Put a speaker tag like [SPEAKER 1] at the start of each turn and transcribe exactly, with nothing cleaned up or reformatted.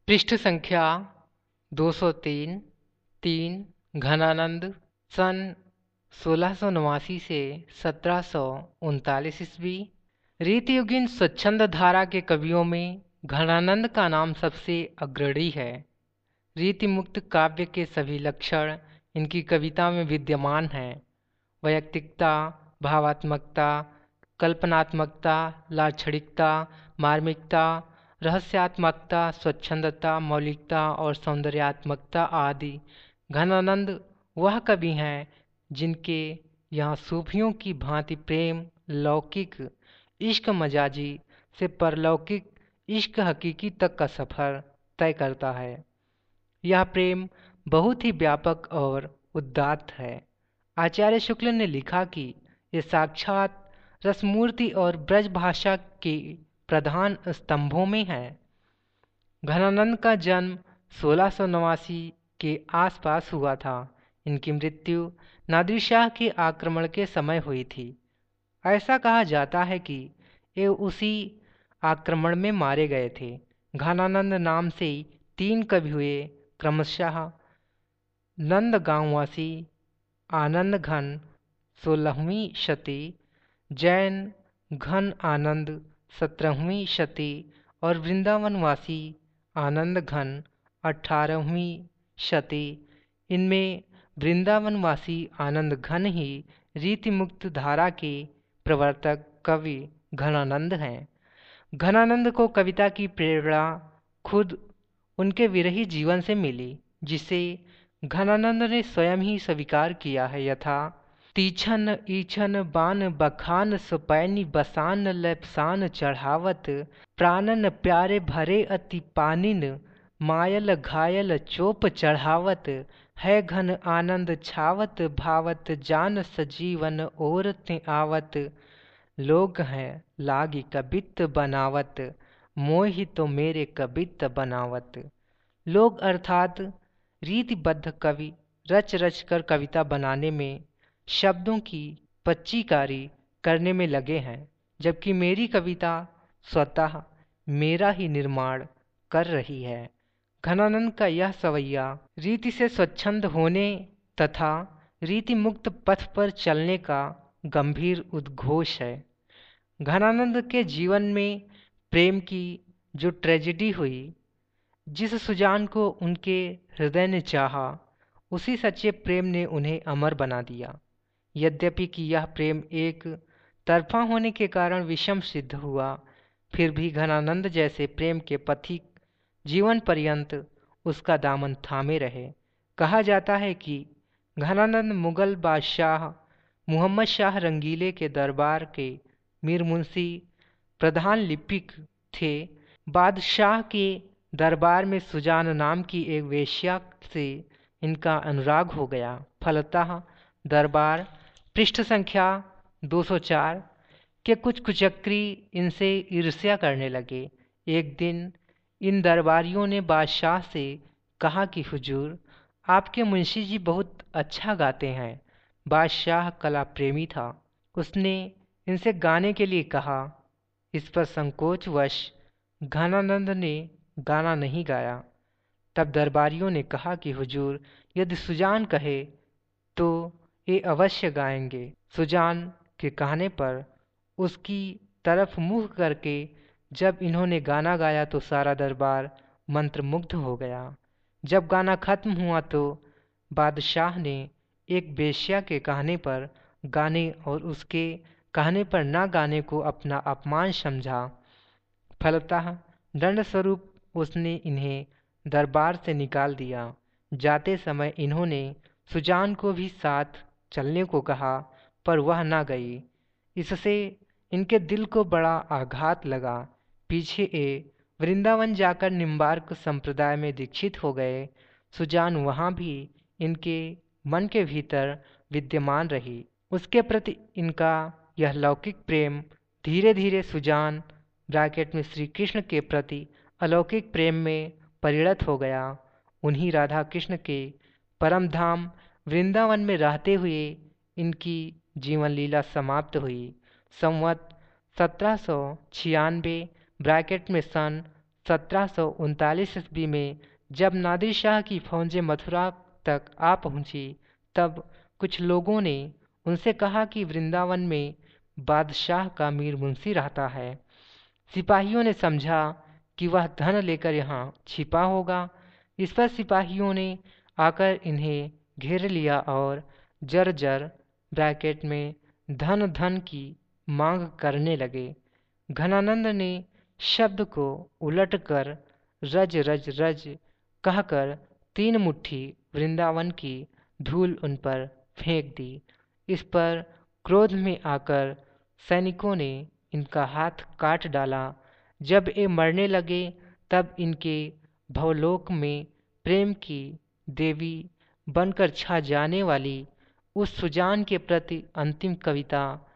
[SPEAKER 1] पृष्ठ संख्या दो सौ तीन तीन घनानंद सन सोलह सौ नवासी से सत्रह सौ उनतालीस ईस्वी। रीतियुगीन स्वच्छंद धारा के कवियों में घनानंद का नाम सबसे अग्रणी है। रीतिमुक्त काव्य के सभी लक्षण इनकी कविता में विद्यमान हैं। वैयक्तिकता, भावात्मकता, कल्पनात्मकता, लाक्षणिकता, मार्मिकता, रहस्यात्मकता, स्वच्छंदता, मौलिकता और सौंदर्यात्मकता आदि। घनानंद वह कवि हैं जिनके यहाँ सूफियों की भांति प्रेम लौकिक इश्क मजाजी से परलौकिक इश्क हकीकी तक का सफ़र तय करता है। यह प्रेम बहुत ही व्यापक और उदात्त है। आचार्य शुक्ल ने लिखा कि ये साक्षात रसमूर्ति और ब्रज भाषा के प्रधान स्तंभों में है। घनानंद का जन्म सोलह सौ नवासी के आसपास हुआ था। इनकी मृत्यु नादिर शाह के आक्रमण के समय हुई थी। ऐसा कहा जाता है कि ये उसी आक्रमण में मारे गए थे। घनानंद नाम से तीन कवि हुए, क्रमशः नंदगांववासी आनंद घन सोलहवीं शती, जैन घन आनंद सत्रहवीं शती और वृंदावनवासी आनंद घन अठारहवीं शती। इनमें वृंदावनवासी आनंद घन ही रीतिमुक्त धारा के प्रवर्तक कवि घनानंद हैं। घनानंद को कविता की प्रेरणा खुद उनके विरही जीवन से मिली, जिसे घनानंद ने स्वयं ही स्वीकार किया है। यथा तीछन ईछन बान बखान सुपैनी बसान लपसान चढ़ावत, प्राणन प्यारे भरे अति पानिन मायल घायल चोप चढ़ावत, है घन आनंद छावत भावत जान सजीवन और ते आवत, लोग हैं लागी कबित बनावत मोहि तो मेरे कबित बनावत। लोग अर्थात रीतिबद्ध कवि रच रच कर कविता बनाने में, शब्दों की पच्चीकारी करने में लगे हैं, जबकि मेरी कविता स्वतः मेरा ही निर्माण कर रही है। घनानंद का यह सवैया रीति से स्वच्छंद होने तथा रीति मुक्त पथ पर चलने का गंभीर उद्घोष है। घनानंद के जीवन में प्रेम की जो ट्रेजेडी हुई, जिस सुजान को उनके हृदय ने चाहा, उसी सच्चे प्रेम ने उन्हें अमर बना दिया। यद्यपि कि यह प्रेम एक तरफा होने के कारण विषम सिद्ध हुआ, फिर भी घनानंद जैसे प्रेम के पथिक जीवन पर्यंत उसका दामन थामे रहे। कहा जाता है कि घनानंद मुगल बादशाह मुहम्मद शाह रंगीले के दरबार के मीर मुंशी प्रधान लिपिक थे। बादशाह के दरबार में सुजान नाम की एक वेश्या से इनका अनुराग हो गया। फलतः दरबार पृष्ठ संख्या दो सौ चार के कुछ कुचक्री इनसे ईर्ष्या करने लगे। एक दिन इन दरबारियों ने बादशाह से कहा कि हुजूर, आपके मुंशी जी बहुत अच्छा गाते हैं। बादशाह कला प्रेमी था। उसने इनसे गाने के लिए कहा। इस पर संकोचवश घनानंद ने गाना नहीं गाया। तब दरबारियों ने कहा कि हुजूर, यदि सुजान कहे तो ये अवश्य गाएंगे। सुजान के कहने पर उसकी तरफ मुँह करके जब इन्होंने गाना गाया तो सारा दरबार मंत्रमुग्ध हो गया। जब गाना खत्म हुआ तो बादशाह ने एक वेश्या के कहने पर गाने और उसके कहने पर न गाने को अपना अपमान समझा। फलतः दंड स्वरूप उसने इन्हें दरबार से निकाल दिया। जाते समय इन्होंने सुजान को भी साथ चलने को कहा, पर वह न गई। इससे इनके दिल को बड़ा आघात लगा। पीछे ए वृंदावन जाकर निम्बार्क संप्रदाय में दीक्षित हो गए। सुजान वहाँ भी इनके मन के भीतर विद्यमान रही। उसके प्रति इनका यह लौकिक प्रेम धीरे धीरे सुजान ब्रैकेट में श्री कृष्ण के प्रति अलौकिक प्रेम में परिणत हो गया। उन्हीं राधा कृष्ण के परम धाम वृंदावन में रहते हुए इनकी जीवन लीला समाप्त हुई। संवत सत्रह सौ छियानवे ब्रैकेट में सन सत्रह सौ उनतालीस ईस्वी में जब नादिर शाह की फौजें मथुरा तक आ पहुंची, तब कुछ लोगों ने उनसे कहा कि वृंदावन में बादशाह का मीर मुंशी रहता है। सिपाहियों ने समझा कि वह धन लेकर यहाँ छिपा होगा। इस पर सिपाहियों ने आकर इन्हें घेर लिया और जर जर ब्रैकेट में धन धन की मांग करने लगे। घनानंद ने शब्द को उलटकर रज रज रज कहकर तीन मुट्ठी वृंदावन की धूल उन पर फेंक दी। इस पर क्रोध में आकर सैनिकों ने इनका हाथ काट डाला। जब ये मरने लगे तब इनके भवलोक में प्रेम की देवी बनकर छा जाने वाली उस सुजान के प्रति अंतिम कविता